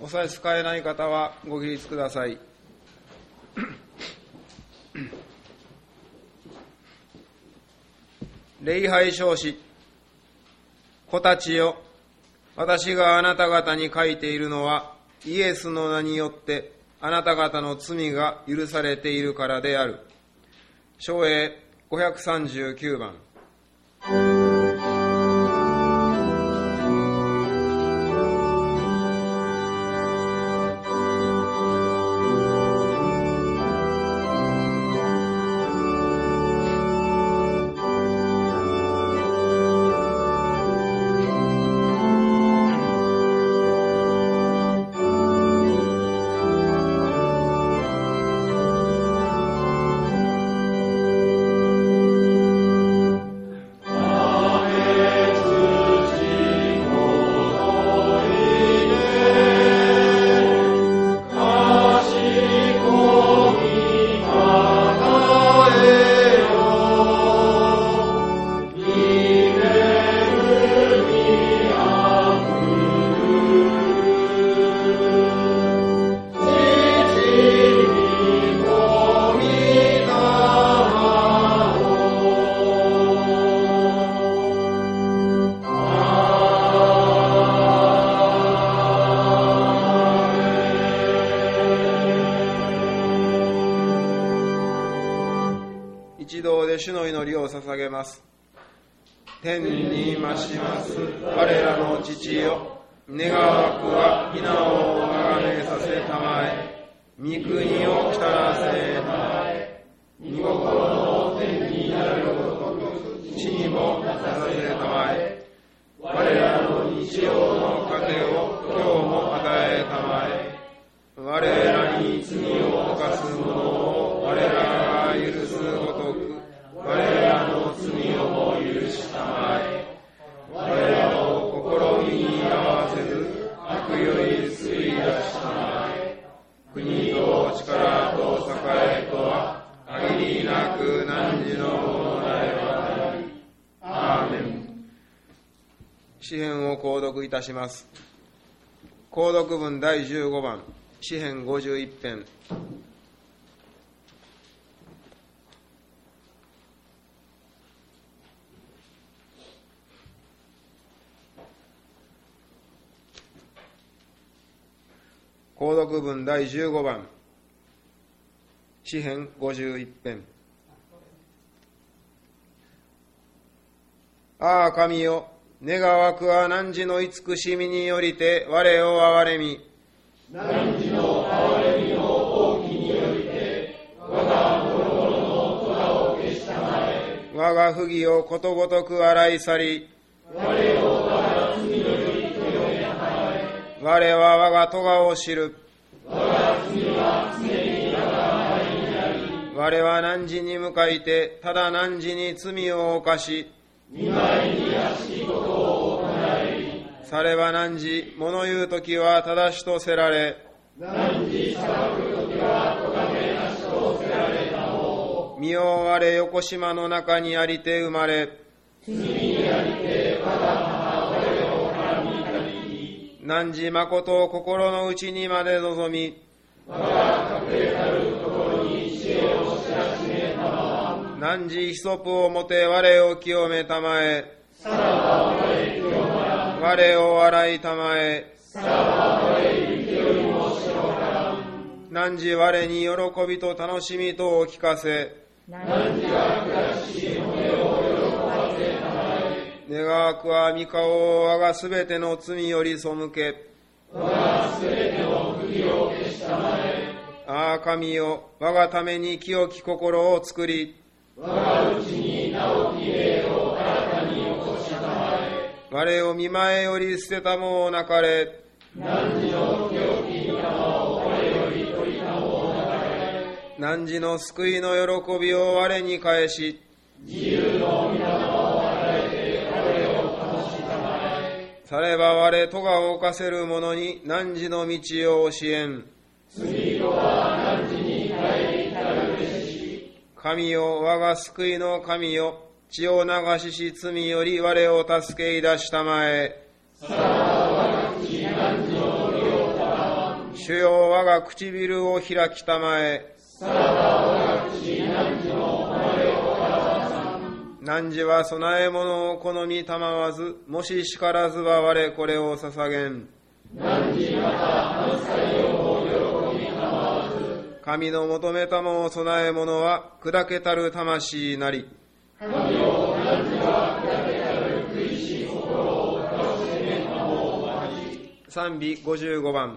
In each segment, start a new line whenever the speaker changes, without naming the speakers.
お差し支えない方はご起立ください。礼拝証子。子たちよ、私があなた方に書いているのは、イエスの名によってあなた方の罪が許されているからである。唱詠539番。一同で主の祈りを捧げます。天に増します我らの父よ、願わくは皆をあがめさせたまえ、御国を来たらせたまえ、御心の天になるごとく地にもなさせたまえ、我らの日曜の糧を今日も与えたまえ、我らに罪を犯す者を我らが許すごとく我らの罪をも許したまえ、我らを試みに合わせず悪より救い出したまえ、国と力と栄とは限りなく汝のものなればなり。アーメン。詩編を購読いたします。購読文第15番、詩編51編。購読文第15番、詩編51編。ああ神よ、願わくは汝の慈しみによりて我を憐れみ、
汝の憐れみの大きによりて我が心の咎を消したまえ、
我が不義をことごとく洗い去り、
我を我が罪より清めたまえ、
我は我が咎を知る。
我が罪は常に我が前にあり、
我は汝に向かいてただ汝に罪を犯し、
見舞いに悪しきことを行い、
されば汝物言うときは正しとせられ、
汝裁くときは咎めなしとせられたも、
身を我よこしまの中にありて生まれ、
罪にありて我が母我を絡みたり、
汝誠を心の内にまで望み、
我が隠れたるところに知恵を知らしめたまま、
汝ヒソプをもて我を清めたまえ、
さらば我清ま
我を洗いたまえ、
さらば我雪よりも白から
汝我に喜びと楽しみとを聞かせ、
汝が悔しい骨を喜ばせたまえ、
願わくは御顔を我がすべての罪より背け、
我がすべての不義を消したまえ、
ああ神よ、我がために清き心を作り、
我がうちに直き霊を新たに起こしたまえ、
我を見前より捨てたもをなかれ、
汝の清き御霊を我より取りたもうなかれ、
汝の救いの喜びを我に返し、
自由の御霊を与えて我を楽したまえ、
されば我咎を犯せる者に汝の道を教えん。
罪とは汝に帰りたるべし、
神よ、我が救いの神よ、血を流しし罪より我を助けいだしたまえ、
さらば我が口汝の利をたま
主よ、我が唇を開きたまえ。
さらば我が口、汝の誉れを表さん。
汝は供え物を好みたまわず、もし叱らずは我これを捧げん。
汝また安祭を喜びたまわず。
神の求めたも供え物は砕けたる魂なり。
神よ、汝は砕けたる苦しい心を正しめたもをまじ。
賛美55番。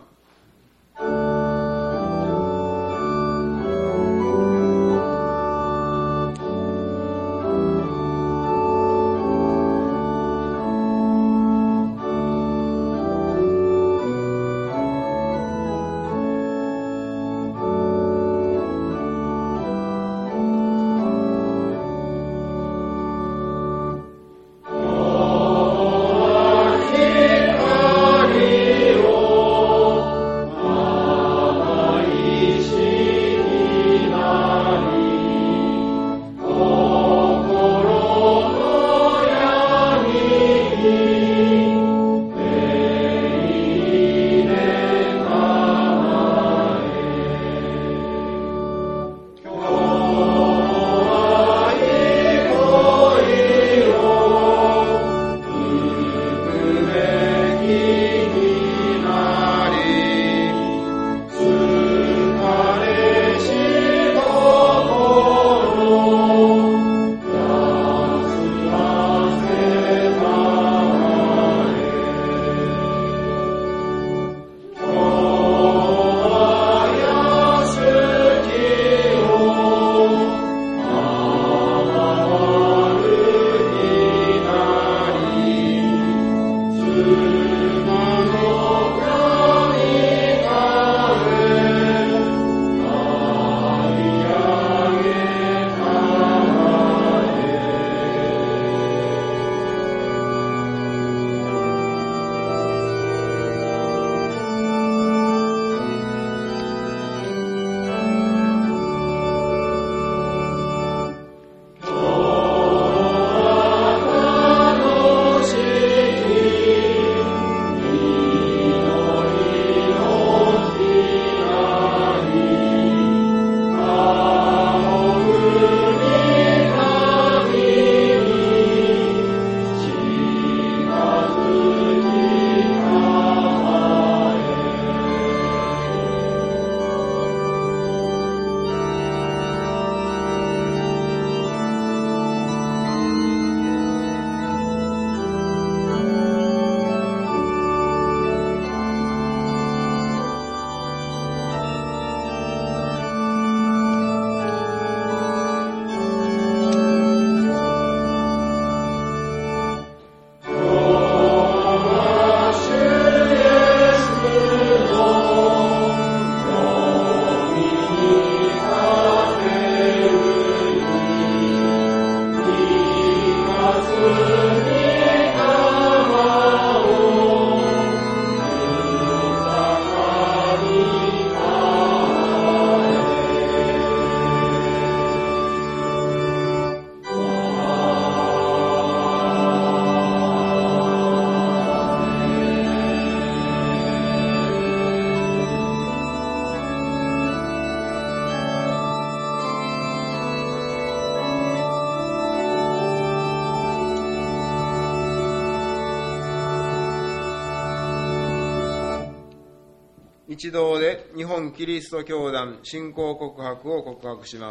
一同で日本キリスト教団信仰告白を告白します。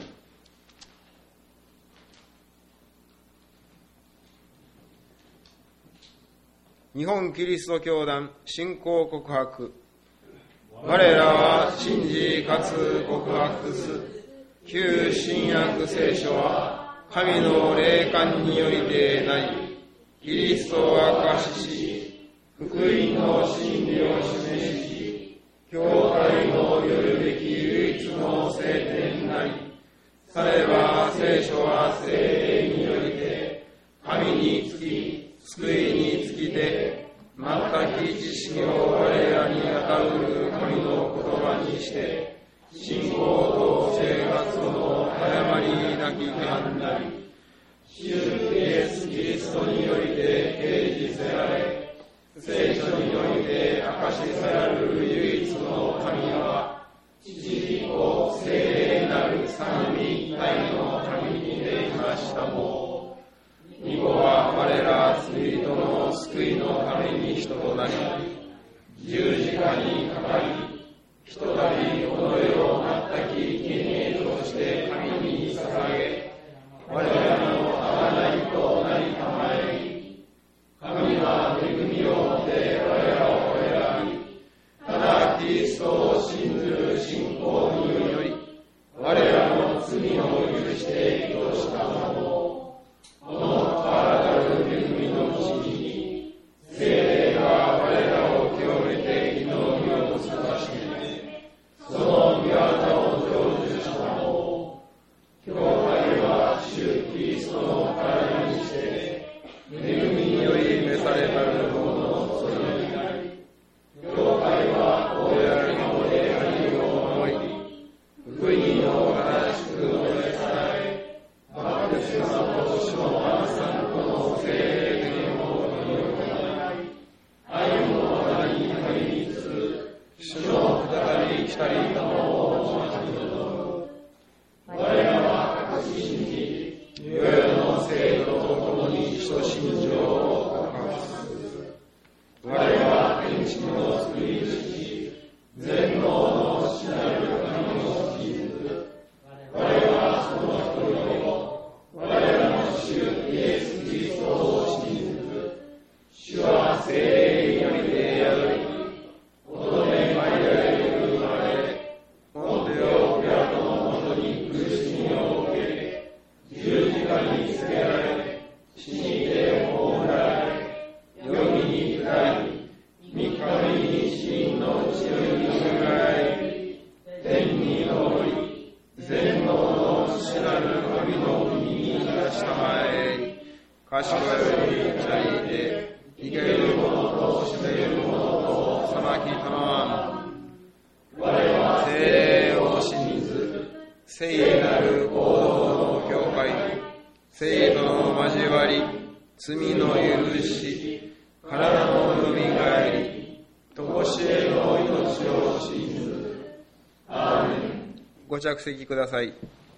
日本キリスト教団信仰告白。我らは信じかつ告白す旧新約聖書は神の霊感によりてなり、キリストを明かし、福音の真理を示し、教会のよるべき唯一の聖典なり、されば聖書は聖霊によりて神につき救いにつきて全き知識を我らに与う神の言葉にして信仰と生活の誤りなき規範なり、主イエスキリストによりて掲示せられ、 聖書において明かしされる唯一の神は、父子聖霊なる三位一体の神にできましたも。御子は我ら罪人の救いのために人となり、十字架にかかり、ひとたびこの世を全き権威として神に捧げ、我らの贖いとなりたまえり、神は恵みをもって我らを選び、ただキリストを信ずる信仰により、我らの罪を許して義としたも。この新たる恵みのうちに、聖霊が我らを清めて義の実を結ばしめ、その御業を成就したも。教会は主キリストの体にして、恵みにより召されたるもののそれになり、教会は公の礼拝を守り、福音を正しく述べ伝え、バプテスマと主の晩餐との聖霊のもとに行い、愛の名に励みつつ、主の再び来たりたのを待ち望む。我らは固く信じ、世々の聖徒と共に一信条を告白する。我らは天地の作り主、全能の父なる神を信ず。我はその一人を、我らの主イエス・キリストを信ず。主は聖霊によりて宿り、乙女マリアより生まれ、ポンテオ・ピラトのもとに苦しみを受け、十字架につけられ、死にて葬られ、黄泉に下り、三日目に死人のうちより蘇り、天に昇り、全能の父なる神の国に出したまえり、賢より来たりて、生ける者と死める者と裁きたまわん。我は聖霊を信ず、聖なる行動の教会、聖徒の交わり、罪の許し、体のよみがえり、とこしえの命を信ず。アーメン。ご着席ください。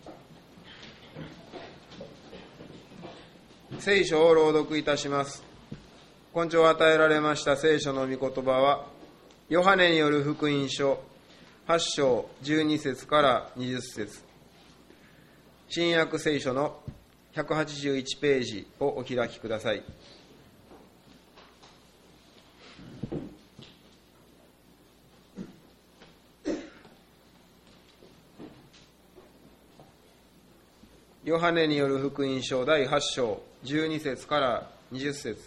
聖書を朗読いたします。今朝与えられました聖書の御言葉は、ヨハネによる福音書8章12節から20節、新約聖書の181ページをお開きください。ヨハネによる福音書第8章12節から20節。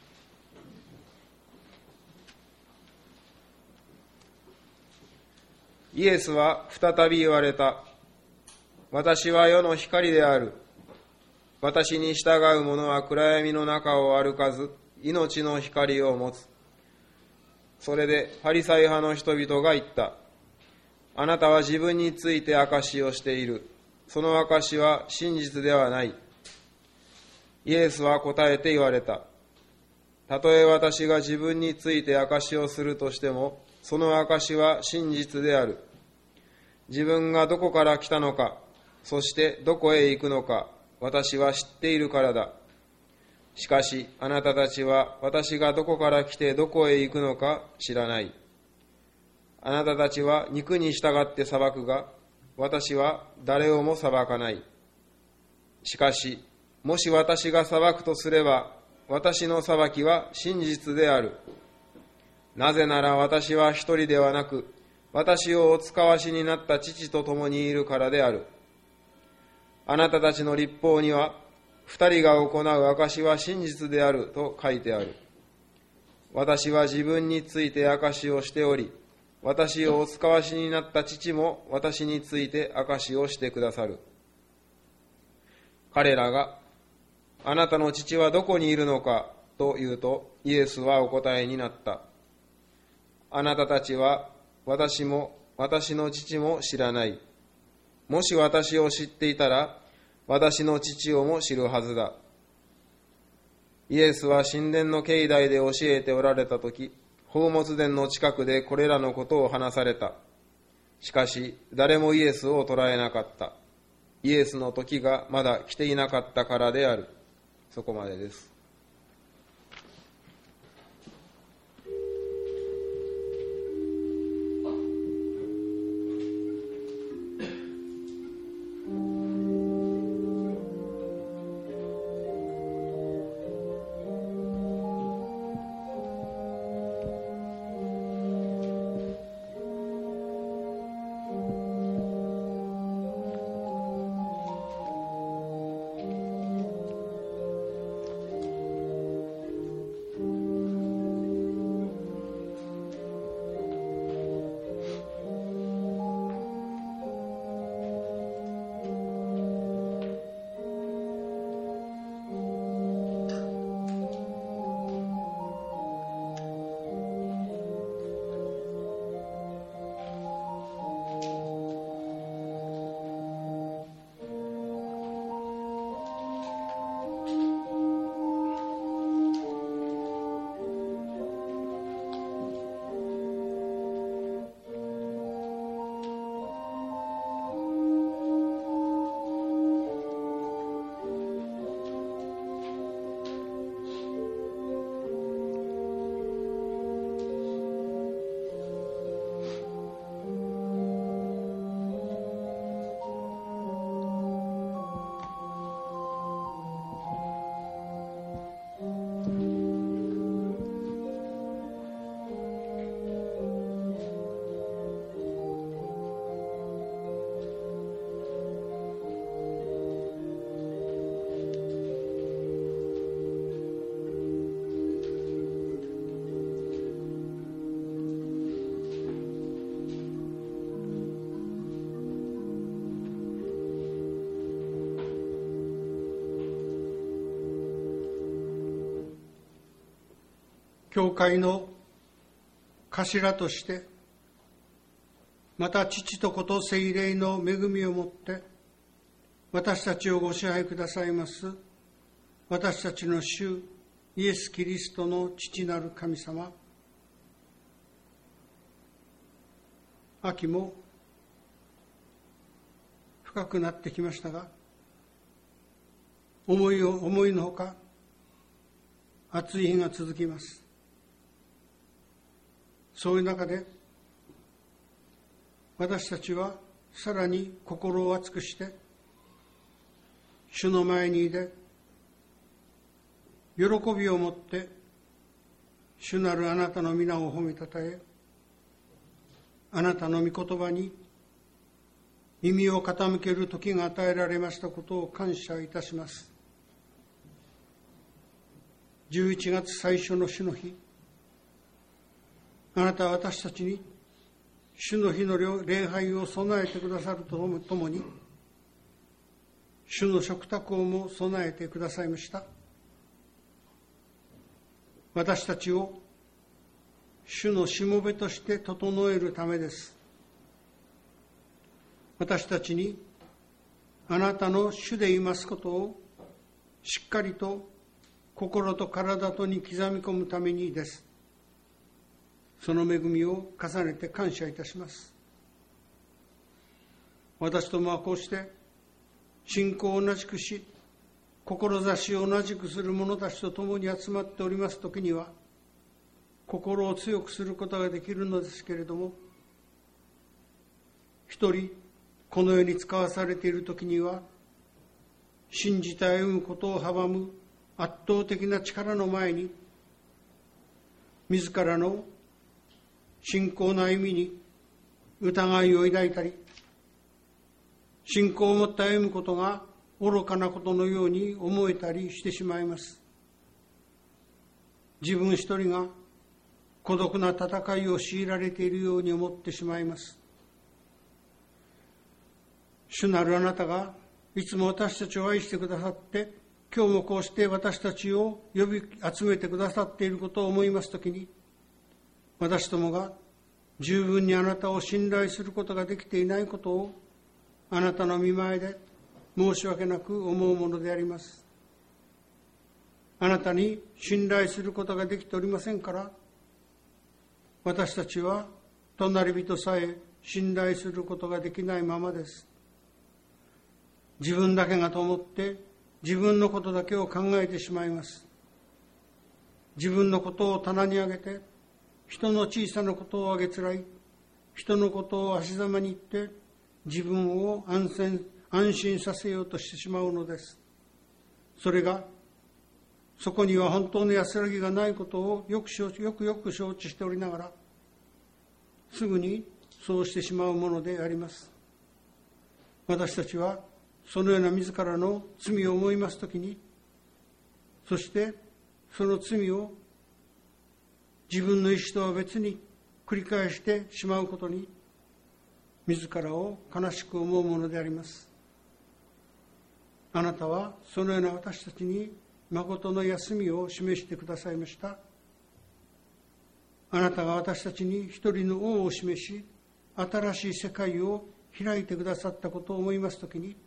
イエスは再び言われた。私は世の光である。私に従う者は暗闇の中を歩かず、命の光を持つ。それでパリサイ派の人々が言った。あなたは自分について証しをしている。その証しは真実ではない。イエスは答えて言われた。たとえ私が自分について証しをするとしても、その証しは真実である。自分がどこから来たのか、そしてどこへ行くのか、私は知っているからだ。しかし、あなたたちは私がどこから来てどこへ行くのか知らない。あなたたちは肉に従って裁くが、私は誰をも裁かない。しかし、もし私が裁くとすれば、私の裁きは真実である。なぜなら私は一人ではなく、私をお使わしになった父と共にいるからである。あなたたちの律法には、二人が行う証しは真実であると書いてある。私は自分について証しをしており、私をお使わしになった父も私について証しをしてくださる。彼らが、あなたの父はどこにいるのかと言うと、イエスはお答えになった。あなたたちは私も私の父も知らない。もし私を知っていたら、私の父をも知るはずだ。 イエスは神殿の境内で教えておられたとき、宝物殿の近くでこれらのことを話された。しかし、誰もイエスを捉えなかった。イエスの時がまだ来ていなかったからである。そこまでです。
教会の頭として、また父と子と聖霊の恵みをもって私たちをご支配くださいます私たちの主イエス・キリストの父なる神様、秋も深くなってきましたが、思いのほか暑い日が続きます。そういう中で私たちはさらに心を熱くして主の前にいで喜びを持って主なるあなたの皆を褒めたたえ、あなたの御言葉に耳を傾ける時が与えられましたことを感謝いたします。11月最初の主の日、あなたは私たちに主の日の礼拝を備えてくださるとともに、主の食卓をも備えてくださいました。私たちを主のしもべとして整えるためです。私たちにあなたの主でいますことをしっかりと心と体とに刻み込むためにです。その恵みを重ねて感謝いたします。私どもはこうして信仰を同じくし、志を同じくする者たちと共に集まっておりますときには、心を強くすることができるのですけれども、一人この世に使わされているときには、信じて歩むことを阻む圧倒的な力の前に、自らの信仰の歩みに疑いを抱いたり、信仰を持って歩むことが愚かなことのように思えたりしてしまいます。自分一人が孤独な戦いを強いられているように思ってしまいます。主なるあなたがいつも私たちを愛してくださって、今日もこうして私たちを呼び集めてくださっていることを思いますときに、私どもが十分にあなたを信頼することができていないことをあなたの御前で申し訳なく思うものであります。 あなたに信頼することができておりませんから、私たちは隣人さえ信頼することができないままです。自分だけがと思って自分のことだけを考えてしまいます。自分のことを棚に上げて、人の小さなことをあげつらい、人のことを足ざまに言って自分を安心させようとしてしまうのです。それがそこには本当の安らぎがないことをよく承知しておりながら、すぐにそうしてしまうものであります。私たちはそのような自らの罪を思いますときに、そしてその罪を自分の意志とは別に繰り返してしまうことに、自らを悲しく思うものであります。あなたはそのような私たちに誠の休みを示してくださいました。あなたが私たちに一人の王を示し、新しい世界を開いてくださったことを思いますときに、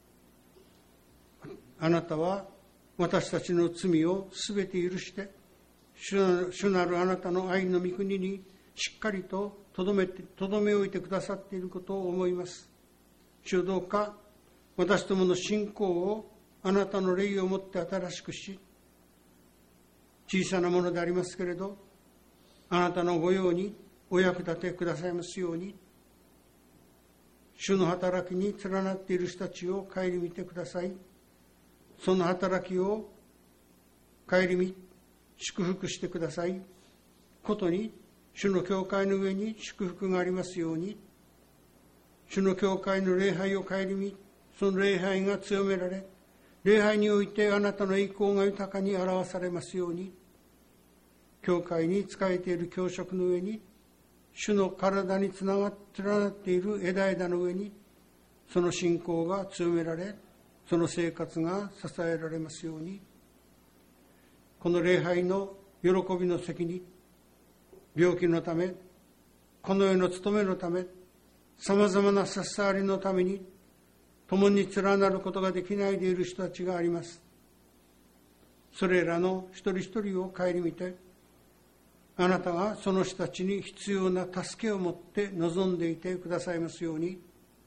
あなたは私たちの罪をすべて許して、主なるあなたの愛の御国にしっかりととどめ置いてくださっていることを思います。主よ、どうか私どもの信仰をあなたの霊をもって新しくし、小さなものでありますけれど、あなたの御用にお役立てくださいますように、主の働きに連なっている人たちを顧みてください。その働きを顧み祝福してくださいことに、主の教会の上に祝福がありますように、主の教会の礼拝を顧み、その礼拝が強められ、礼拝においてあなたの栄光が豊かに表されますように、教会に仕えている教職の上に、主の体に連なっている枝々の上に、その信仰が強められ、その生活が支えられますように、この礼拝の喜びの席に、病気のため、この世の務めのため、さまざまな差し障りのために、共に連なることができないでいる人たちがあります。それらの一人一人を顧みて、あなたがその人たちに必要な助けを持って望んでいてくださいますように、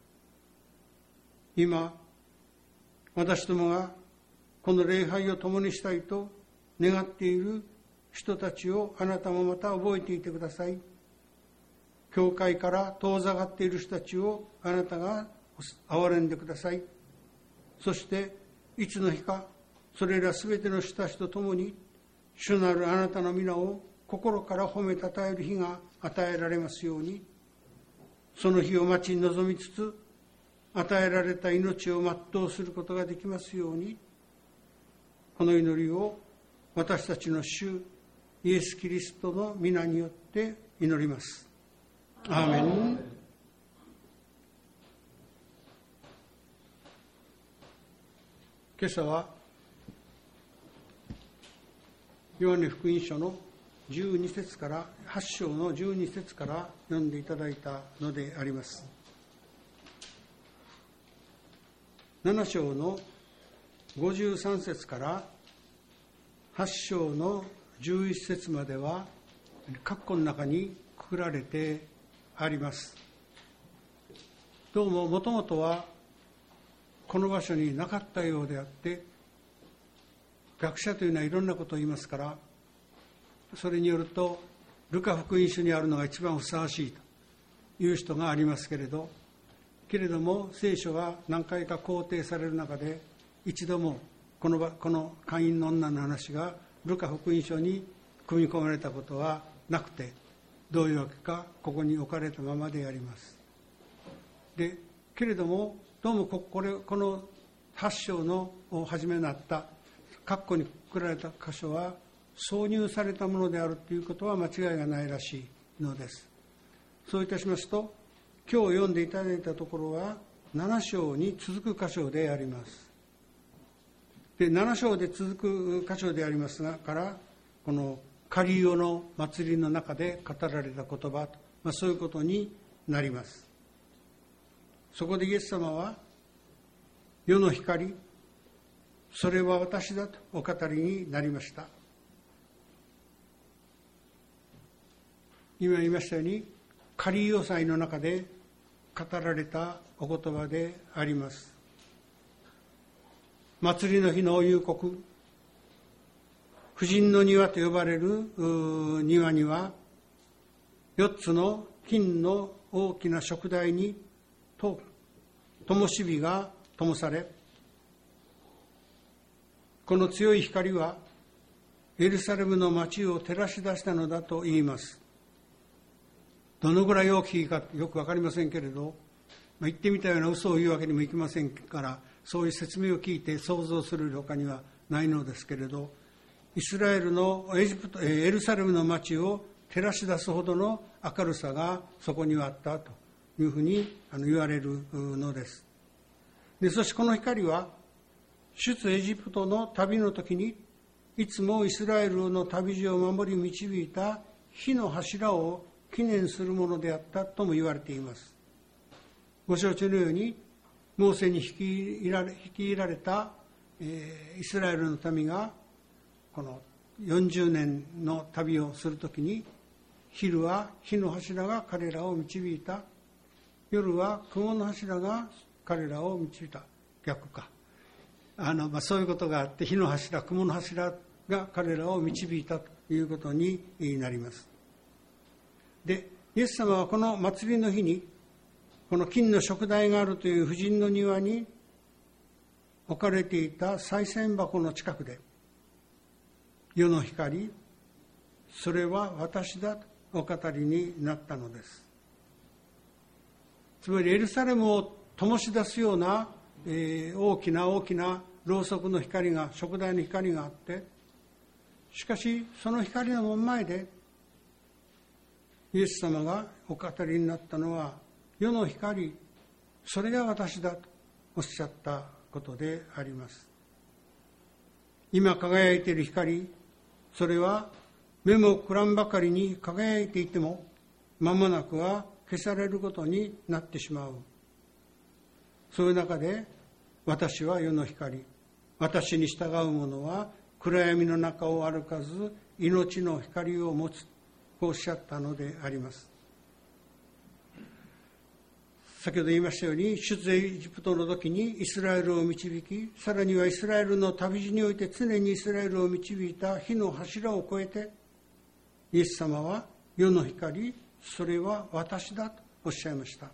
今、私どもがこの礼拝を共にしたいと願っている人たちをあなたもまた覚えていてください。教会から遠ざかっている人たちをあなたが憐れんでください。そしていつの日か、それらすべての人たちと共に主なるあなたの皆を心から褒めたたえる日が与えられますように、その日を待ちに望みつつ、与えられた命を全うすることができますように、この祈りを私たちの主イエス・キリストの皆によって祈ります。アーメン。今朝はヨハネ福音書の12節から8章の12節から読んでいただいたのであります。7章の53節から8章の11節までは括弧の中にくくられてあります。どうももともとはこの場所になかったようであって、学者というのはいろんなことを言いますから、それによるとルカ福音書にあるのが一番ふさわしいという人がありますけれども、聖書が何回か肯定される中で一度もこの会員の女の話がルカ福音書に組み込まれたことはなくて、どういうわけかここに置かれたままであります。でけれども、どうもこの8章の初めになった括弧にくくられた箇所は挿入されたものであるということは間違いがないらしいのです。そういたしますと、今日読んでいただいたところは7章に続く箇所であります。で7章で続く箇所でありますが、からこのカリオの祭りの中で語られた言葉と、そういうことになります。そこでイエス様は世の光、 それは私だとお語りになりました。今言いましたように、仮要塞の中で語られたお言葉であります。祭りの日の夕刻、婦人の庭と呼ばれる庭には、4つの金の大きな燭台に灯火が灯され、この強い光はエルサレムの町を照らし出したのだと言います。どのぐらい大きいかよくわかりませんけれど、言ってみたような嘘を言うわけにもいきませんから、そういう説明を聞いて想像する他にはないのですけれど、イスラエルのエルサレムの町を照らし出すほどの明るさがそこにはあったというふうに言われるのです。で、そしてこの光は出エジプトの旅の時にいつもイスラエルの旅路を守り導いた火の柱を記念するものであったとも言われています。ご承知のように、モーセに率いられた、イスラエルの民がこの40年の旅をするときに、昼は火の柱が彼らを導いた、夜は雲の柱が彼らを導いた。逆か。そういうことがあって、火の柱、雲の柱が彼らを導いたということになります。で、イエス様はこの祭りの日に、この金の燭台があるという婦人の庭に置かれていた賽銭箱の近くで、世の光、それは私だとお語りになったのです。つまりエルサレムを灯し出すような、大きなろうそくの光が、燭台の光があって、しかしその光の真ん前でイエス様がお語りになったのは、世の光、それが私だとおっしゃったことであります。今輝いている光、それは目もくらんばかりに輝いていても、間もなくは消されることになってしまう。そういう中で、私は世の光、私に従う者は暗闇の中を歩かず命の光を持つ、こうおっしゃったのであります。先ほど言いましたように、出エジプトの時にイスラエルを導き、さらにはイスラエルの旅路において常にイスラエルを導いた火の柱を越えて、イエス様は世の光、それは私だとおっしゃいました。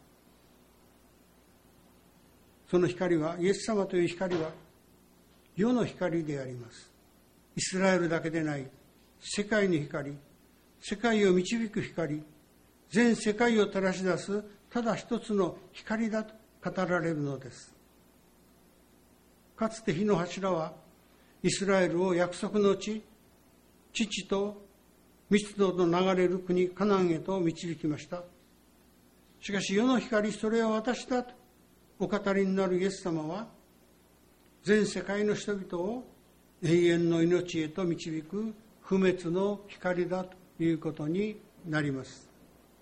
その光は、イエス様という光は世の光であります。イスラエルだけでない、世界の光、世界を導く光、全世界を照らし出すただ一つの光だと語られるのです。かつて火の柱はイスラエルを約束の地、乳と蜜との流れる国カナンへと導きました。しかし世の光、それは私だとお語りになるイエス様は、全世界の人々を永遠の命へと導く不滅の光だということになります。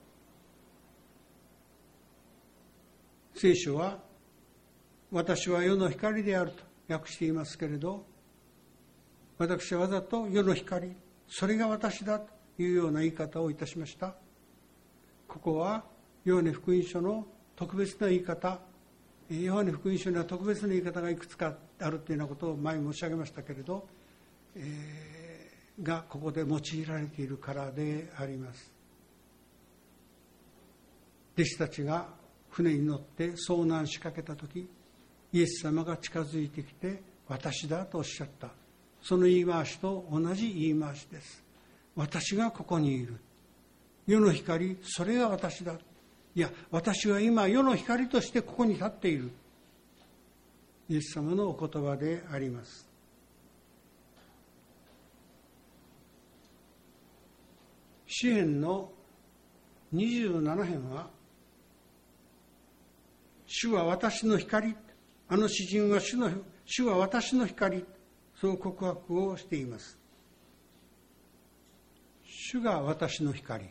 聖書は、私は世の光であると訳していますけれど、私はわざと世の光、それが私だというような言い方をいたしました。ここはヨハネ福音書の特別な言い方、ヨハネ福音書には特別な言い方がいくつかあるというようなことを前に申し上げましたけれど、がここで用いられているからであります。弟子たちが船に乗って遭難しかけたとき、イエス様が近づいてきて、私だとおっしゃった。その言い回しと同じ言い回しです。私がここにいる。世の光、それが私だ。いや、私は今世の光としてここに立っている。イエス様のお言葉であります。詩編の27編は、主は私の光、あの詩人は主は私の光、そう告白をしています。主が私の光。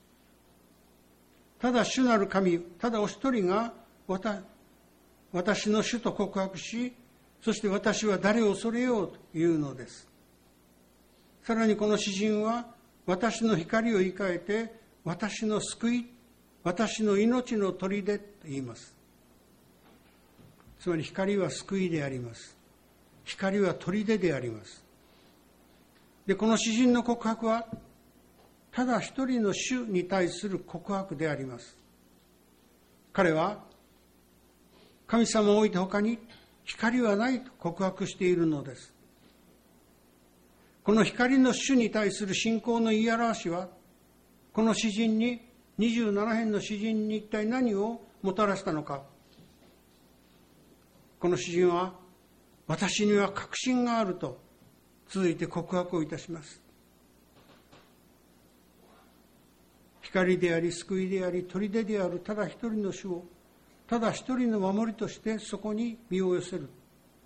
ただ主なる神、ただお一人が私の主と告白し、 そして私は誰を恐れようというのです。さらにこの詩人は、私の光を言い換えて、私の救い、私の命の砦と言います。つまり光は救いであります。光は砦であります。で、この詩人の告白は、ただ一人の主に対する告白であります。彼は、神様を置いて他に光はないと告白しているのです。この光の主に対する信仰の言い表しは、この詩人に、27編の詩人に一体何をもたらしたのか。この詩人は、私には確信があると続いて告白をいたします。光であり救いであり砦であるただ一人の主を、ただ一人の守りとしてそこに身を寄せる。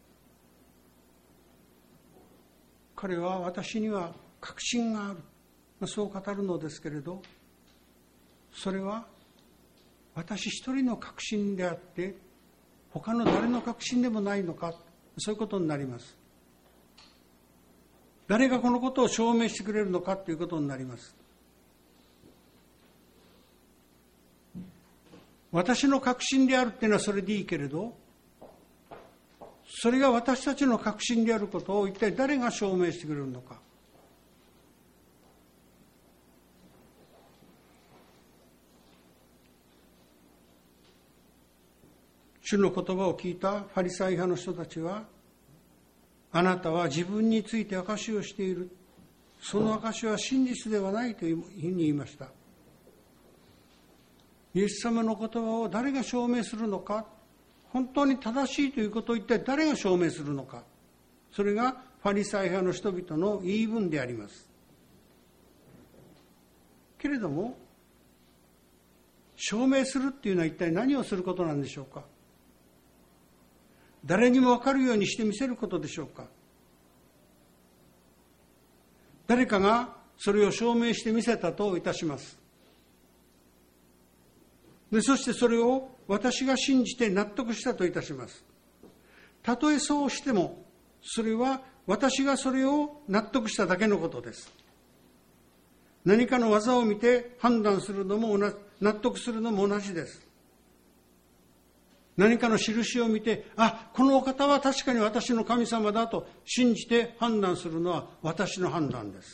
彼は私には確信がある、そう語るのですけれど、それは私一人の確信であって他の誰の確信でもないのか、そういうことになります。誰がこのことを証明してくれるのかということになります。私の確信であるっていうのはそれでいいけれど、それが私たちの確信であることを一体誰が証明してくれるのか。主の言葉を聞いたファリサイ派の人たちは、あなたは自分について証しをしている。その証しは真実ではないというふうに言いました。イエス様の言葉を誰が証明するのか、本当に正しいということを一体誰が証明するのか。それがファリサイ派の人々の言い分であります。けれども、証明するっていうのは一体何をすることなんでしょうか。誰にも分かるようにしてみせることでしょうか。誰かがそれを証明してみせたといたします。で、そしてそれを私が信じて納得したといたします。たとえそうしても、それは私がそれを納得しただけのことです。何かの技を見て判断するのも納得するのも同じです。何かの印を見て、このお方は確かに私の神様だと信じて判断するのは私の判断です。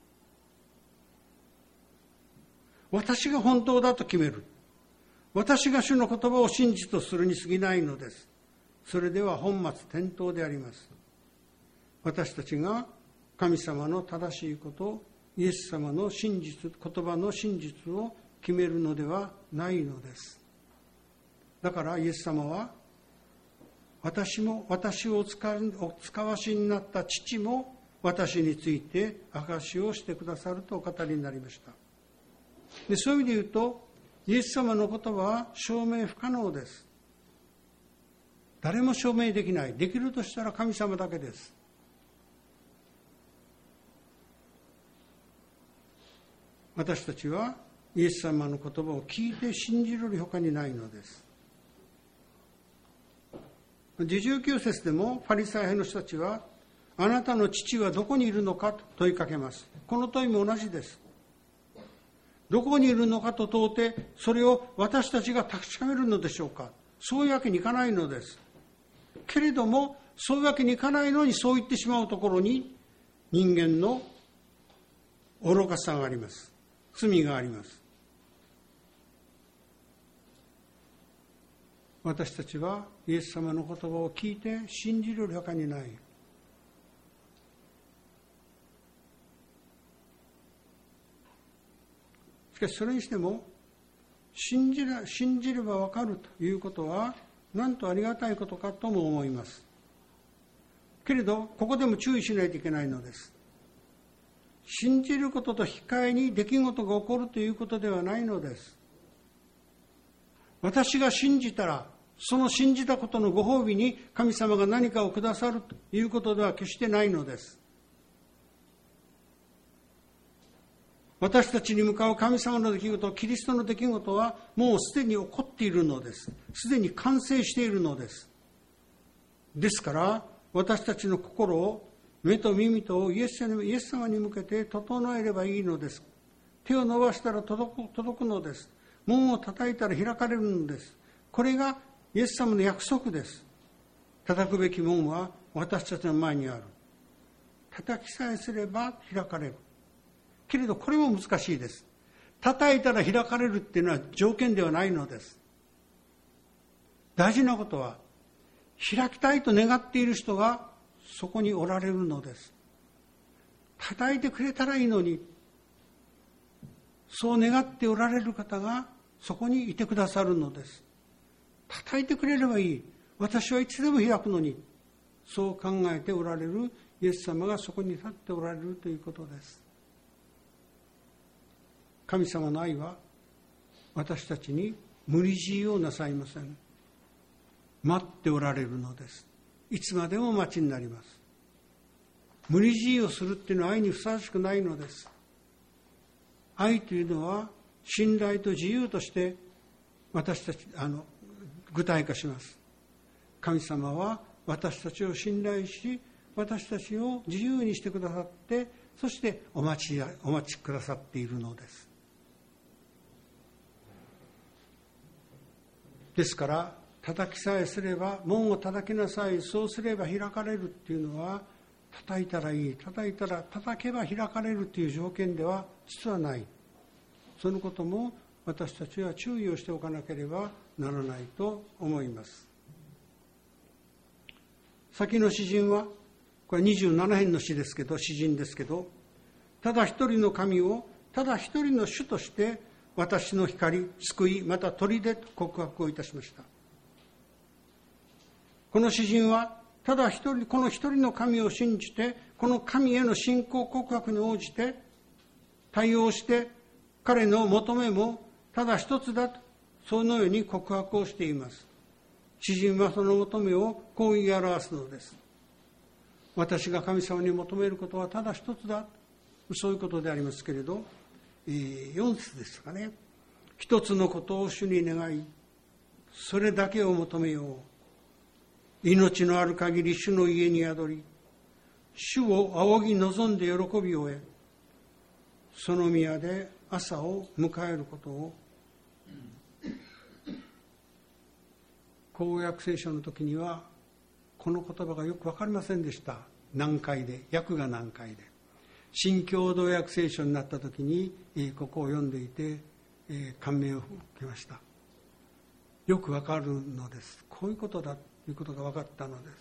私が本当だと決める。私が主の言葉を真実とするに過ぎないのです。それでは本末転倒であります。私たちが神様の正しいこと、イエス様の真実、言葉の真実を決めるのではないのです。だからイエス様は、私をお使わしになった父も私について証しをしてくださるとお語りになりました。で、そういう意味で言うと、イエス様の言葉は証明不可能です。誰も証明できない。できるとしたら神様だけです。私たちはイエス様の言葉を聞いて信じるより他にないのです。19節でもファリサイ派の人たちは、あなたの父はどこにいるのかと問いかけます。この問いも同じです。どこにいるのかと問うて、それを私たちが確かめるのでしょうか。そういうわけにいかないのです。けれども、そういうわけにいかないのにそう言ってしまうところに、人間の愚かさがあります。罪があります。私たちはイエス様の言葉を聞いて信じるより他にない。しかしそれにしても、信じればわかるということはなんとありがたいことかとも思います。けれどここでも注意しないといけないのです。信じることと引き換えに出来事が起こるということではないのです。私が信じたら、その信じたことのご褒美に神様が何かをくださるということでは決してないのです。私たちに向かう神様の出来事、キリストの出来事はもうすでに起こっているのです。すでに完成しているのです。 ですから私たちの心を、目と耳とイエス様に向けて整えればいいのです。手を伸ばしたら届くのです。門を叩いたら開かれるのです。これがイエス様の約束です。叩くべき門は私たちの前にある。叩きさえすれば開かれる。けれどこれも難しいです。叩いたら開かれるっていうのは条件ではないのです。大事なことは、開きたいと願っている人がそこにおられるのです。叩いてくれたらいいのに、そう願っておられる方がそこにいてくださるのです。叩いてくれればいい。私はいつでも開くのに。そう考えておられるイエス様がそこに立っておられるということです。神様の愛は私たちに無理強いをなさいません。待っておられるのです。いつまでも待ちになります。無理強いをするっていうのは愛にふさわしくないのです。愛というのは信頼と自由として私たち具体化します。神様は私たちを信頼し、私たちを自由にしてくださって、そしてお待ちくださっているのです。ですから叩きさえすれば、門を叩きなさい、そうすれば開かれるっていうのは、叩いたらいい、叩けば開かれるという条件では実はない。そのことも私たちは注意をしておかなければならないと思います。先の詩人は、これ27編の詩ですけど、詩人ですけど、ただ一人の神をただ一人の主として私の光、救い、また砦と告白をいたしました。この詩人はただ一人、この一人の神を信じて、この神への信仰告白に応じて対応して、彼の求めもただ一つだと、そのように告白をしています。詩人はその求めをこう言い表すのです。私が神様に求めることはただ一つだ、そういうことでありますけれど、4節ですかね。一つのことを主に願い、それだけを求めよう。命のある限り主の家に宿り、主を仰ぎ望んで喜びを得、その宮で朝を迎えることを。公約聖書の時にはこの言葉がよく分かりませんでした。難解で、訳が難解で。新共同訳聖書になった時にここを読んでいて感銘を受けました。よく分かるのです。こういうことだということが分かったのです。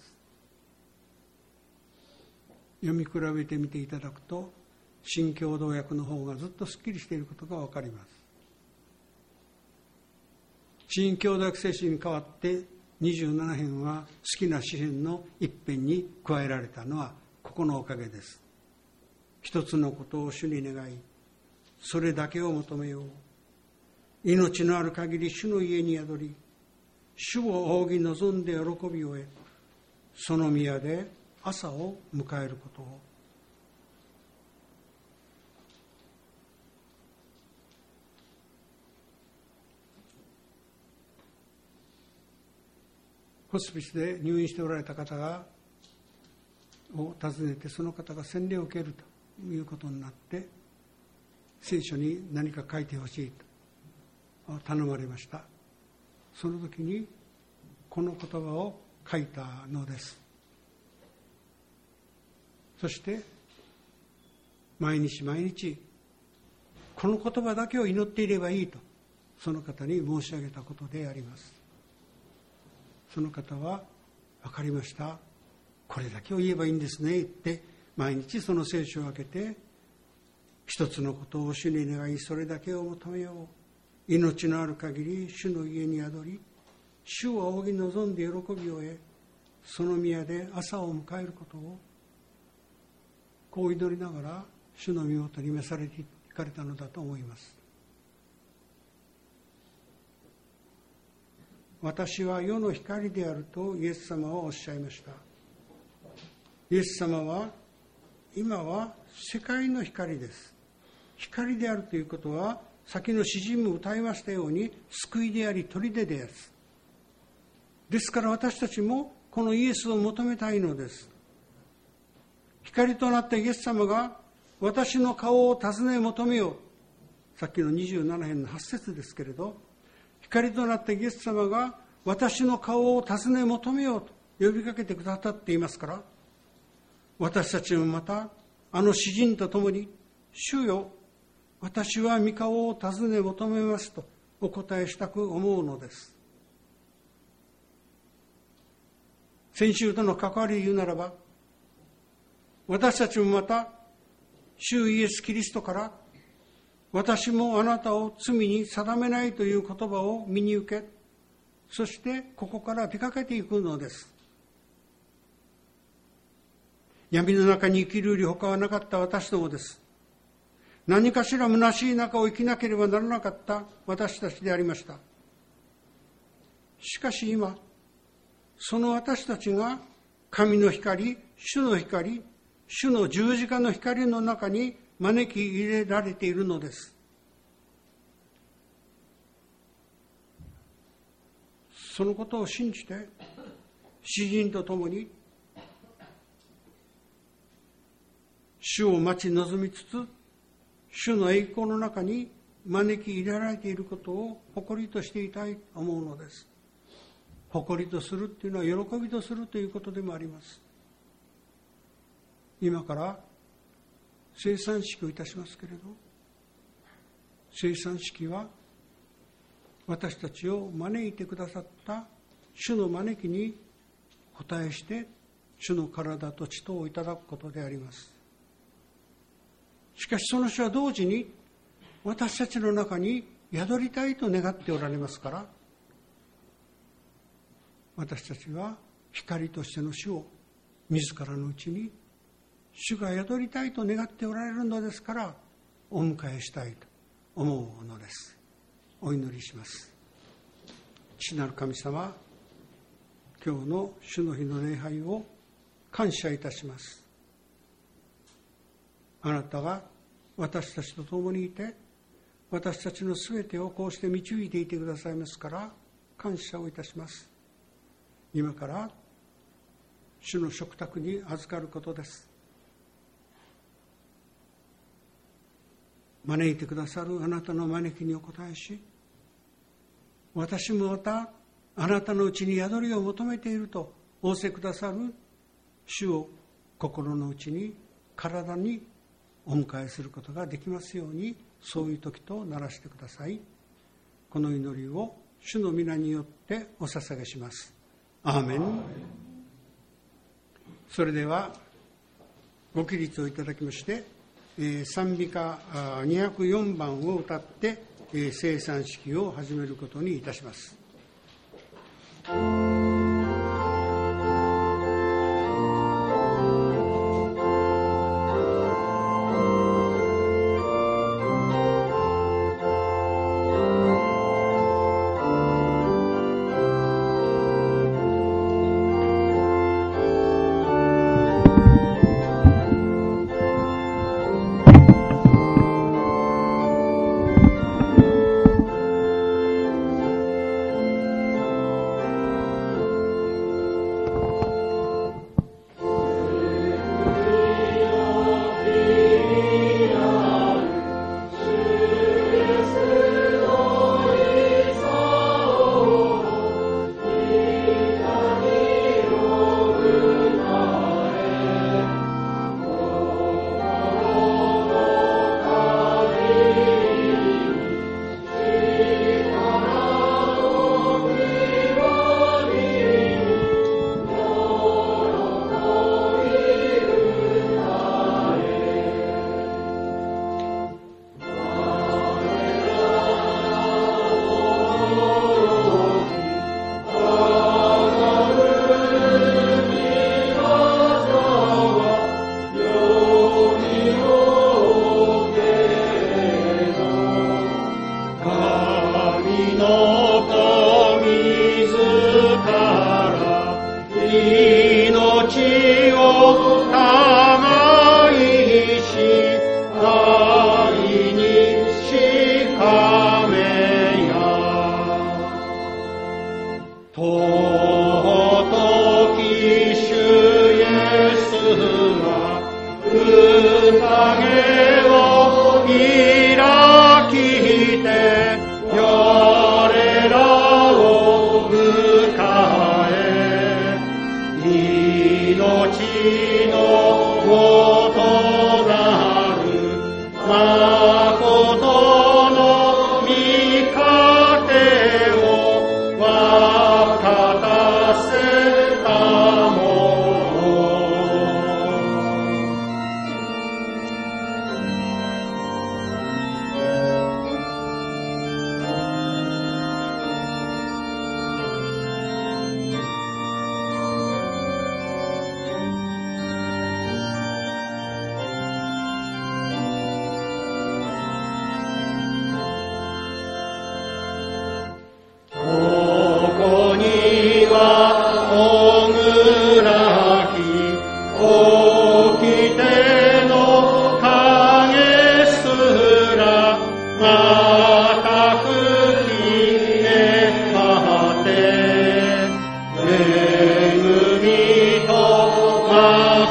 読み比べてみていただくと、新共同訳の方がずっとすっきりしていることが分かります。新共同訳聖書に代わって27編は好きな詩編の一編に加えられたのはここのおかげです。一つのことを主に願い、それだけを求めよう。命のある限り主の家に宿り、主を仰ぎ望んで喜びを得、その宮で朝を迎えることを。ホスピスで入院しておられた方を訪ねて、その方が洗礼を受けるということになって、聖書に何か書いてほしいと頼まれました。その時にこの言葉を書いたのです。そして毎日毎日この言葉だけを祈っていればいいと、その方に申し上げたことであります。その方は、分かりました、これだけを言えばいいんですねって毎日その聖書を開けて、一つのことを主に願い、それだけを求めよう。命のある限り主の家に宿り、主を仰ぎ望んで喜びを得、その宮で朝を迎えることを。こう祈りながら主の御元に召されていかれたのだと思います。私は世の光であるとイエス様はおっしゃいました。イエス様は今は世界の光です。光であるということは、先の詩人も歌いましたように、救いであり砦です。ですから私たちもここのイエスを求めたいのです。光となったイエス様が私の顔を尋ね求めよう。さっきの27編の8節ですけれど、光となったイエス様が私の顔を尋ね求めようと呼びかけてくださっていますから、私たちもまたあの詩人と共に、主よ、私は御顔を尋ね求めますとお答えしたく思うのです。先週との関わりで言うならば、私たちもまた主イエスキリストから私もあなたを罪に定めないという言葉を身に受け、そしてここから出かけていくのです。闇の中に生きるより他はなかった私どもです。何かしら虚しい中を生きなければならなかった私たちでありました。しかし今、その私たちが神の光、主の光、主の十字架の光の中に招き入れられているのです。そのことを信じて、詩人と共に主を待ち望みつつ、主の栄光の中に招き入れられていることを誇りとしていたいと思うのです。誇りとするというのは喜びとするということでもあります。今から聖餐式をいたしますけれど、聖餐式は私たちを招いてくださった主の招きに応えして主の体と血とをいただくことであります。しかしその主は同時に私たちの中に宿りたいと願っておられますから、私たちは光としての主を自らのうちに主が宿りたいと願っておられるのですから、お迎えしたいと思うのです。お祈りします。父なる神様、今日の主の日の礼拝を感謝いたします。あなたが私たちと共にいて、私たちのすべてをこうして導いていてくださいますから感謝をいたします。今から主の食卓に預かることです。招いてくださるあなたの招きにお応えし、私もまたあなたのうちに宿りを求めていると仰せくださる主を心の内に、体にお迎えすることができますように、そういう時とならしてください。この祈りを主の皆によってお捧げします。アーメン。それではご起立をいただきまして、賛美歌204番を歌って聖餐式を始めることにいたします。
「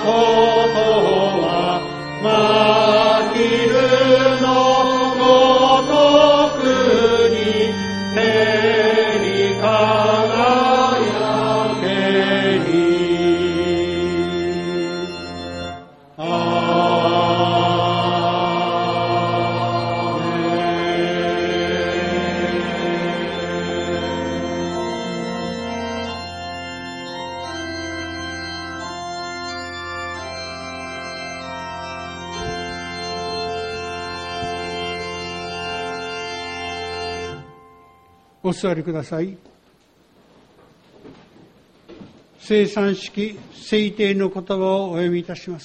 は真昼のごとくに照り輝けり。アーお座りください。聖餐式聖典の言葉をお読みいたします。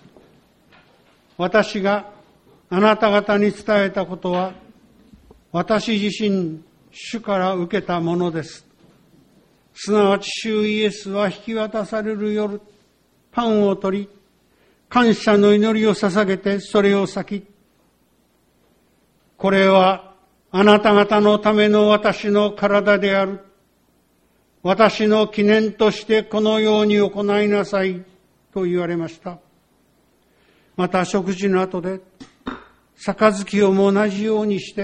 私があなた方に伝えたことは、私自身主から受けたものです。すなわち主イエスは引き渡される夜、パンを取り、感謝の祈りを捧げてそれを裂き、これはあなた方のための私の体である。私の記念としてこのように行いなさいと言われました。また食事の後で杯をも同じようにして、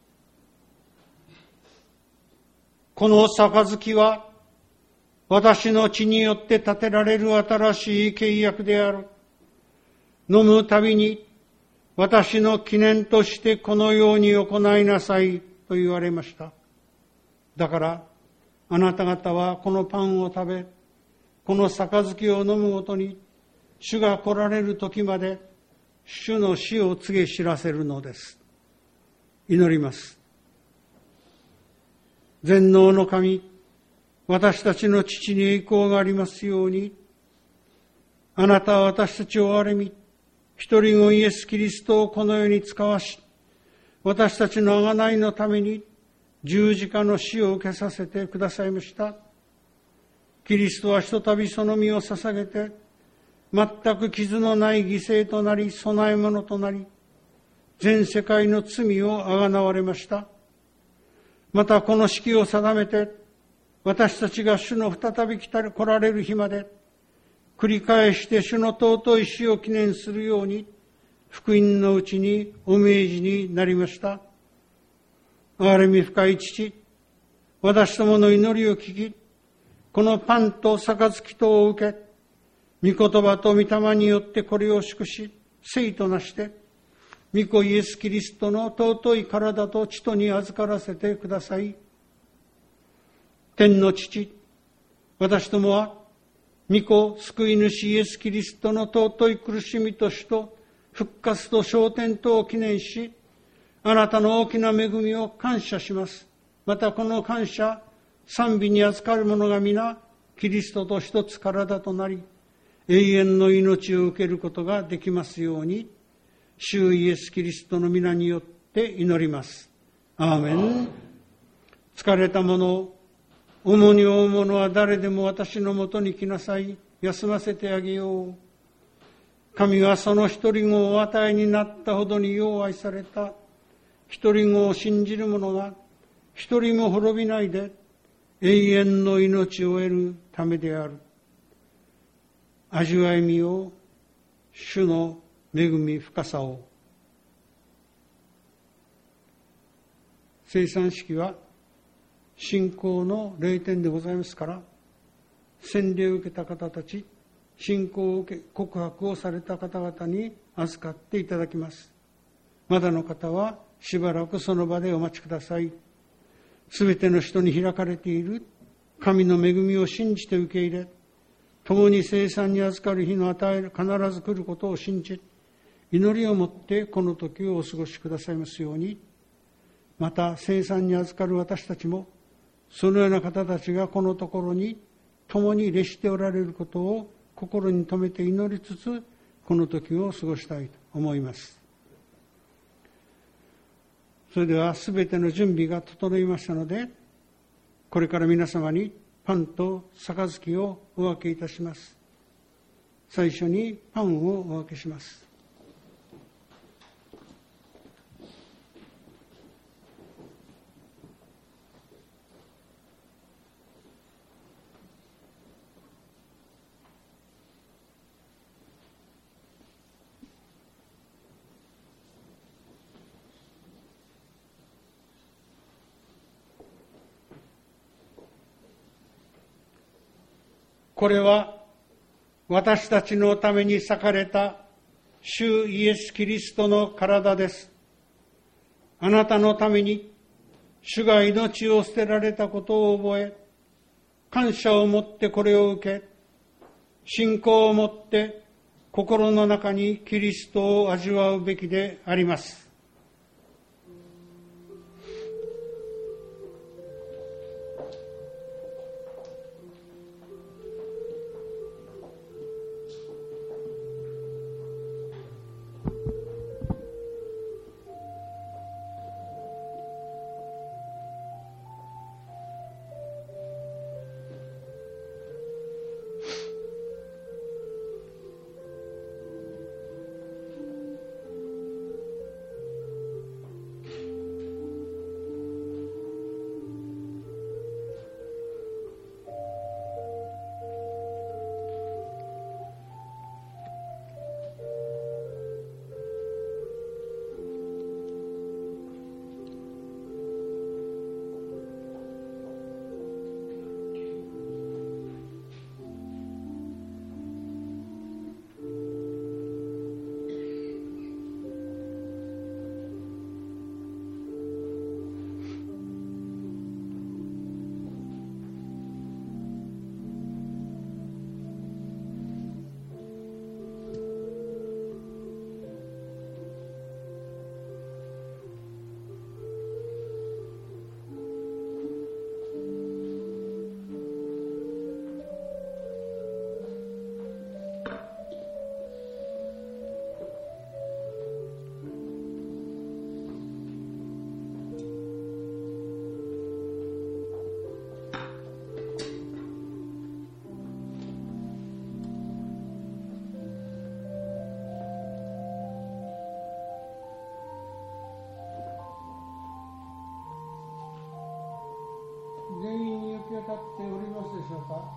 この杯は私の血によって立てられる新しい契約である。飲むたびに私の記念としてこのように行いなさいと言われました。だからあなた方はこのパンを食べ、この杯を飲むごとに、主が来られる時まで主の死を告げ知らせるのです。祈ります。全能の神、私たちの父に栄光がありますように、あなたは私たちを憐れみ、一人子イエス・キリストをこの世に使わし、私たちの贖いのために十字架の死を受けさせてくださいました。キリストはひとたびその身を捧げて、全く傷のない犠牲となり、供え物となり、全世界の罪をあがなわれました。またこの式を定めて、私たちが主の再び来られる日まで、繰り返して主の尊い死を記念するように、福音のうちにお命じになりました。憐れみ深い父、私どもの祈りを聞き、このパンと杯とを受け、御言葉と御霊によってこれを祝し、聖となして、御子イエス・キリストの尊い体と血とに預からせてください。天の父、私どもは、御子救い主イエス・キリストの尊い苦しみと死と復活と昇天とを記念し、あなたの大きな恵みを感謝します。またこの感謝、賛美に預かる者が皆、キリストと一つ体となり、永遠の命を受けることができますように、主イエス・キリストの皆によって祈ります。アーメン。疲れた者、重荷を負う者は誰でも私のもとに来なさい。休ませてあげよう。神はその一人子をお与えになったほどによう愛された。一人子を信じる者が一人も滅びないで永遠の命を得るためである。味わいみよう、主の恵み深さを。聖餐式は信仰の霊典でございますから、洗礼を受けた方たち、信仰を受け告白をされた方々に預かっていただきます。まだの方はしばらくその場でお待ちください。すべての人に開かれている神の恵みを信じて受け入れ、共に聖餐に預かる日の必ず来ることを信じ、祈りをもってこの時をお過ごしくださいますように。また聖餐に預かる私たちも、そのような方たちがこのところに共に列しておられることを心に留めて祈りつつ、この時を過ごしたいと思います。それではすべての準備が整いましたので、これから皆様にパンと杯をお分けいたします。最初にパンをお分けします。 これは私たちのために裂かれた主イエス・キリストの体です。あなたのために主が命を捨てられたことを覚え、感謝を持ってこれを受け、信仰を持って心の中にキリストを味わうべきであります。全員に行き渡っておりますでしょうか。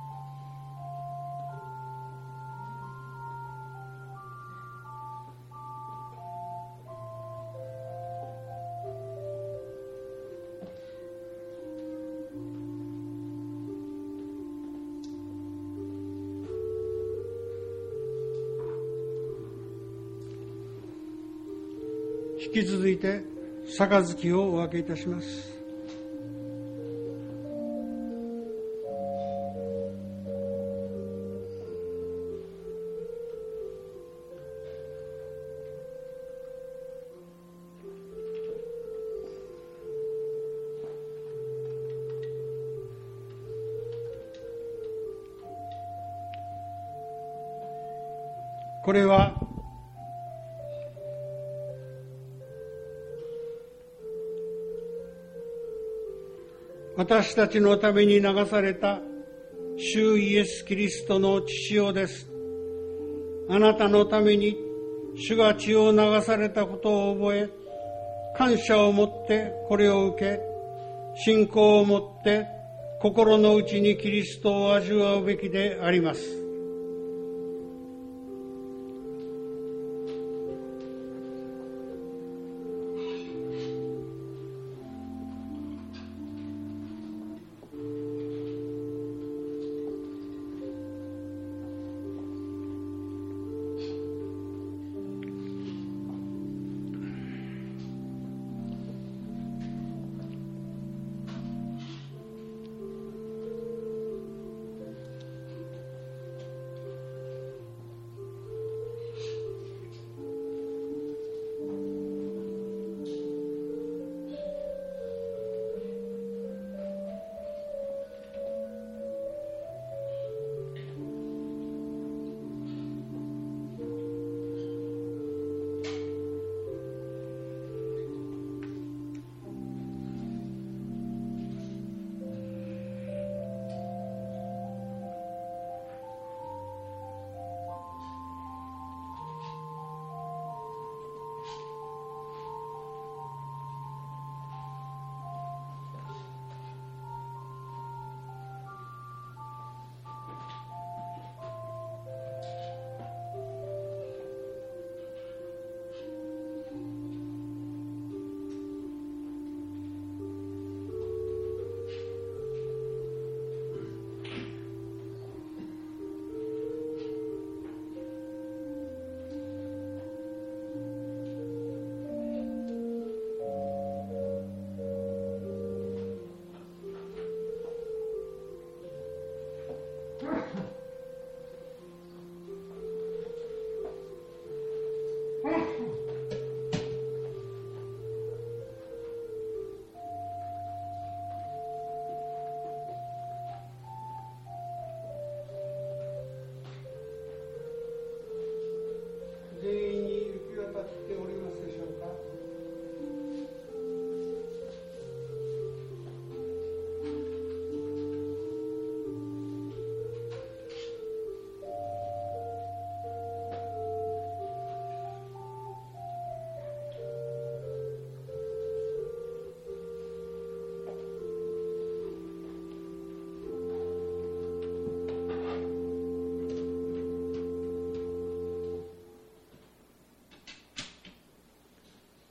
引き続いて杯をお分けいたします。これは私たちのために流された主イエス・キリストの血潮です。あなたのために主が血を流されたことを覚え、感謝を持ってこれを受け、信仰を持って心の内にキリストを味わうべきであります。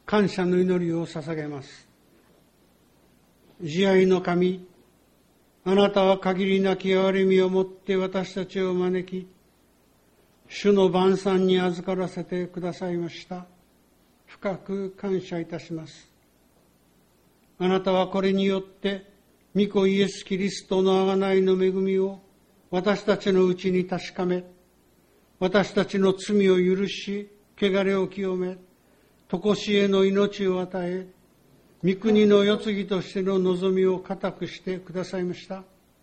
感謝の祈りを捧げます。慈愛の神、あなたは限りなき憐れみをもって私たちを招き、主の晩餐に預からせてくださいました。深く感謝いたします。あなたはこれによって御子イエス・キリストの贖いの恵みを私たちのうちに確かめ、私たちの罪を許し、汚れを清め、常しえの命を与え、御国の世継ぎとしての望みを固くしてくださいました。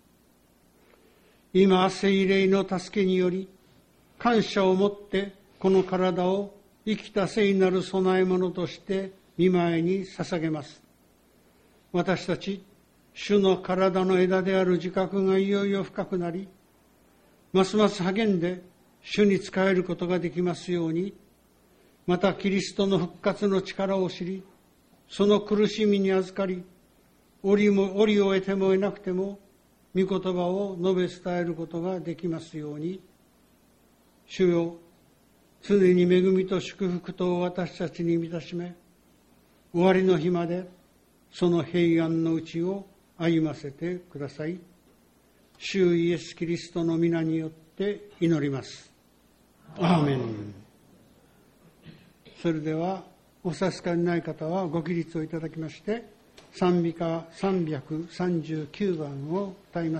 今、聖霊の助けにより、感謝をもってこの体を生きた聖なる供え物として御前に捧げます。私たち、主の体の枝である自覚がいよいよ深くなり、ますます励んで主に仕えることができますように、またキリストの復活の力を知り、その苦しみに預かり、折を得ても得なくても、御言葉を述べ伝えることができますように、主よ、常に恵みと祝福と私たちに満たしめ、終わりの日までその平安のうちを歩ませてください。主イエス・キリストの皆によって祈ります。アーメン。それではお授かりない方はご起立をいただきまして、賛美歌339番を歌います。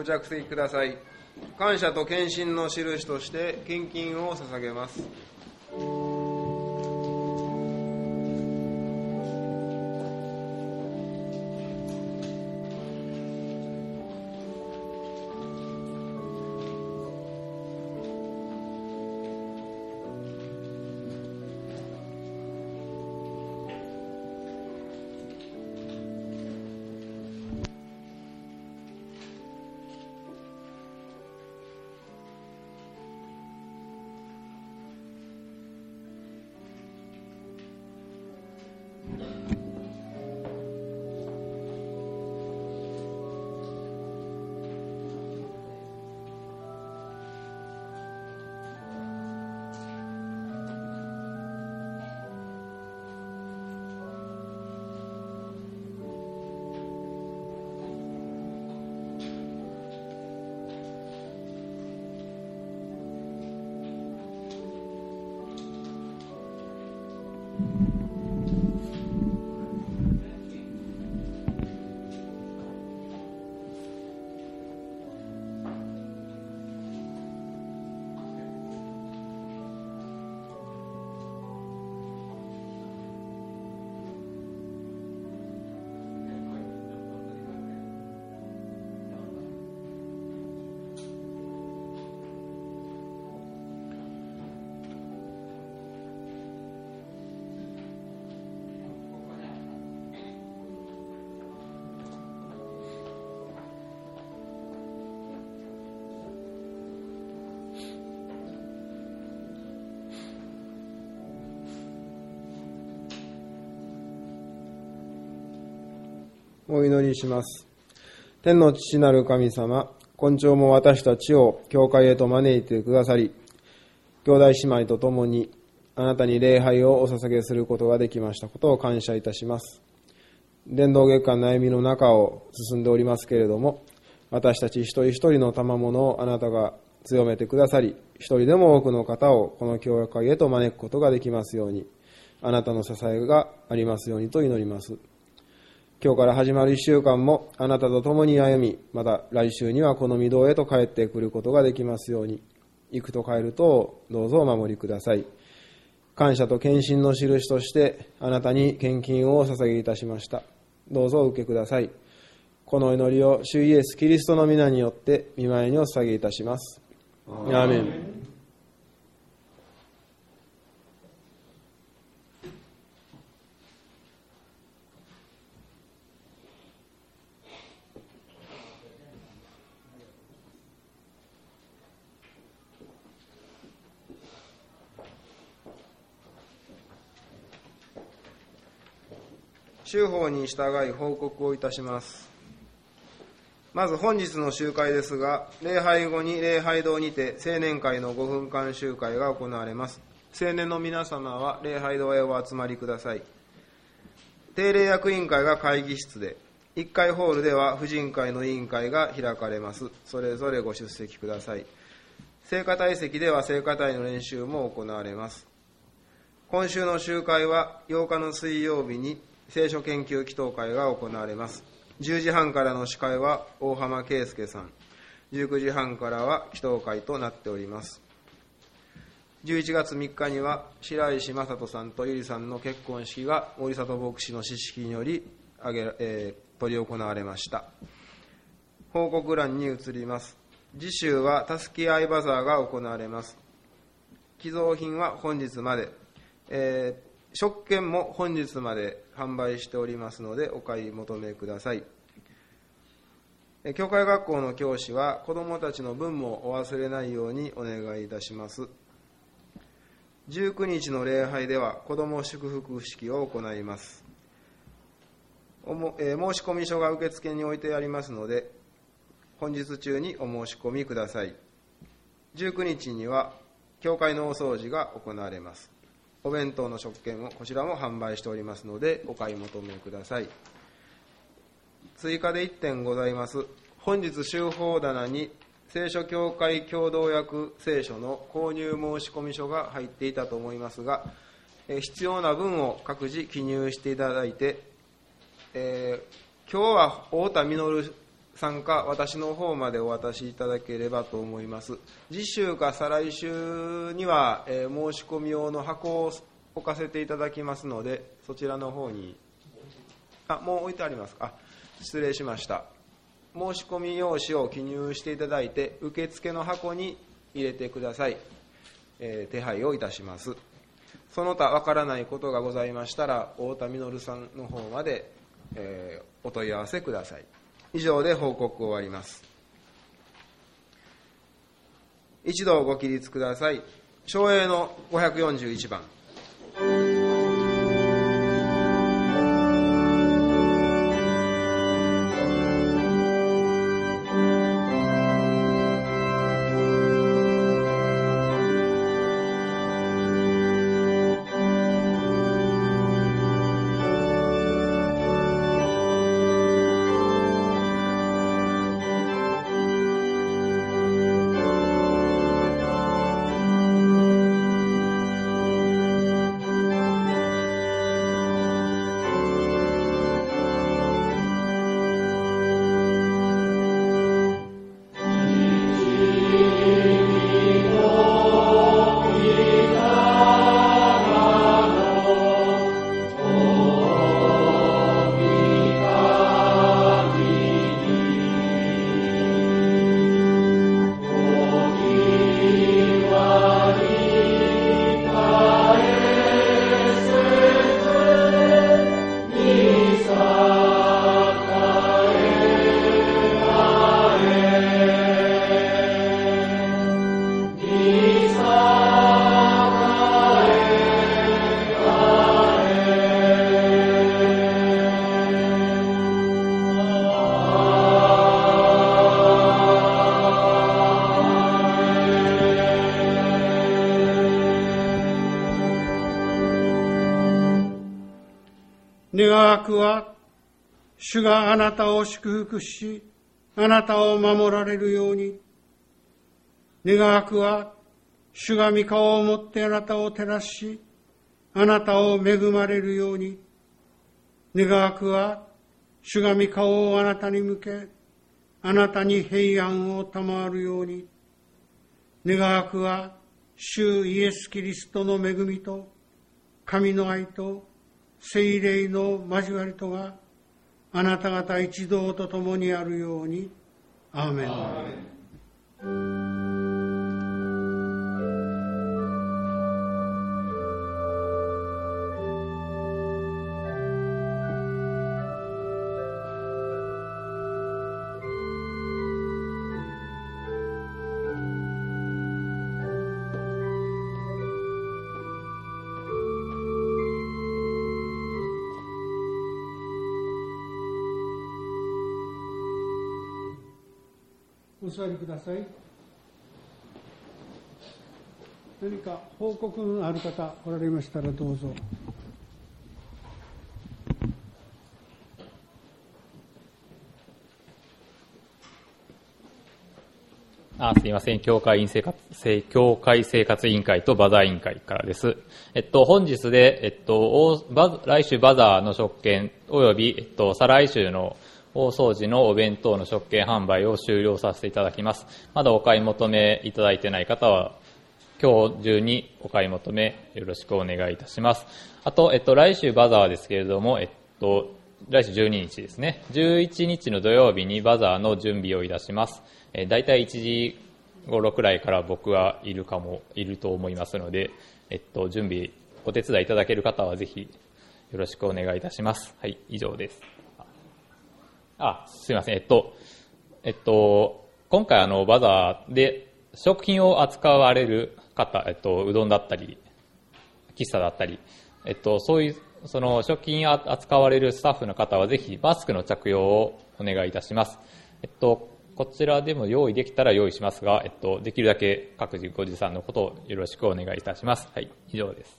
着席ください。感謝と献身の印として献金を捧げます。お祈りします。天の父なる神様、今朝も私たちを教会へと招いてくださり、兄弟姉妹と共にあなたに礼拝をお捧げすることができましたことを感謝いたします。伝道月間の歩みの中を進んでおりますけれども、私たち一人一人の賜物をあなたが強めてくださり、一人でも多くの方をこの教会へと招くことができますように、あなたの支えがありますようにと祈ります。今日から始まる1週間もあなたと共に歩み、また来週にはこの御堂へと帰ってくることができますように、行くと帰るとどうぞお守りください。感謝と献身の印としてあなたに献金をお捧げいたしました。どうぞお受けください。この祈りを主イエスキリストの皆によって御前にお捧げいたします。アーメン。週報に従い報告をいたします。まず本日の集会ですが、礼拝後に礼拝堂にて青年会の5分間集会が行われます。青年の皆様は礼拝堂へお集まりください。定例役員会が会議室で、1階ホールでは婦人会の委員会が開かれます。それぞれご出席ください。聖歌隊席では聖歌隊の練習も行われます。今週の集会は8日の水曜日に聖書研究祈祷会が行われます。10時半からの司会は大浜圭介さん、19時半からは祈祷会となっております。11月3日には白石正人さんとゆりさんの結婚式が森里牧師の知識により執り行われました。報告欄に移ります。次週はたすき合いバザーが行われます。寄贈品は本日まで、食券も本日まで販売しておりますのでお買い求めください。教会学校の教師は子どもたちの分もお忘れないようにお願いいたします。19日の礼拝では子ども祝福式を行います。申し込み書が受付に置いてありますので本日中にお申し込みください。19日には教会のお掃除が行われます。お弁当の食券をこちらも販売しておりますのでお買い求めください。追加で1点ございます。本日週報棚に聖書協会共同訳聖書の購入申し込み書が入っていたと思いますが、必要な分を各自記入していただいて、今日は太田実参加、私の方までお渡しいただければと思います。次週か再来週には、申し込み用の箱を置かせていただきますので、そちらの方に、もう置いてありますか。失礼しました。申し込み用紙を記入していただいて、受付の箱に入れてください。手配をいたします。その他わからないことがございましたら、太田実さんの方まで、お問い合わせください。以上で報告終わります。一同ご起立ください。照英の541番。
願わくは、主があなたを祝福し、あなたを守られるように。願わくは、主が御顔をもってあなたを照らし、あなたを恵まれるように。願わくは、主が御顔をあなたに向け、あなたに平安を賜るように。願わくは、主イエス・キリストの恵みと、神の愛と、聖霊の交わりとがあなた方一同と共にあるように。アーメン。お座りください。何か報告のある方おられましたらどうぞ。
すみません。教会生活委員会とバザー委員会からです。本日で、来週バザーの食券及び、再来週の大掃除のお弁当の食券販売を終了させていただきます。まだお買い求めいただいてない方は、今日中にお買い求めよろしくお願いいたします。あと、来週バザーですけれども、来週12日ですね。11日の土曜日にバザーの準備をいたします。だいたい1時頃くらいから僕はいると思いますので、準備、お手伝いいただける方はぜひよろしくお願いいたします。はい、以上です。すいません。今回バザーで食品を扱われる方、うどんだったり、喫茶だったり、そういう、その食品を扱われるスタッフの方はぜひマスクの着用をお願いいたします。こちらでも用意できたら用意しますが、できるだけ各自ご持参のことをよろしくお願いいたします。はい、以上です。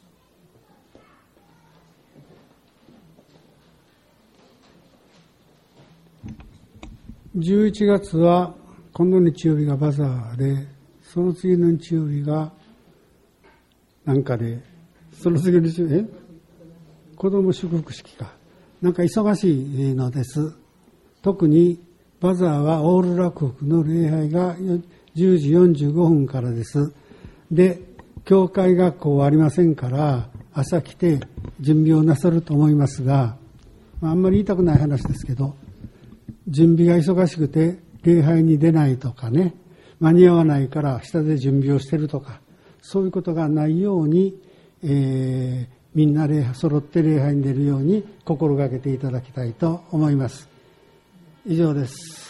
11月は今度日曜日がバザーで、その次の日曜日がなんかで、その次の日曜日、子供祝福式か。なんか忙しいのです。特にバザーはオール洛北の礼拝が10時45分からです。で、教会学校はありませんから、朝来て準備をなさると思いますが、あんまり言いたくない話ですけど、準備が忙しくて礼拝に出ないとかね、間に合わないから下で準備をしてるとか、そういうことがないように、みんな揃って礼拝に出るように心がけていただきたいと思います。以上です。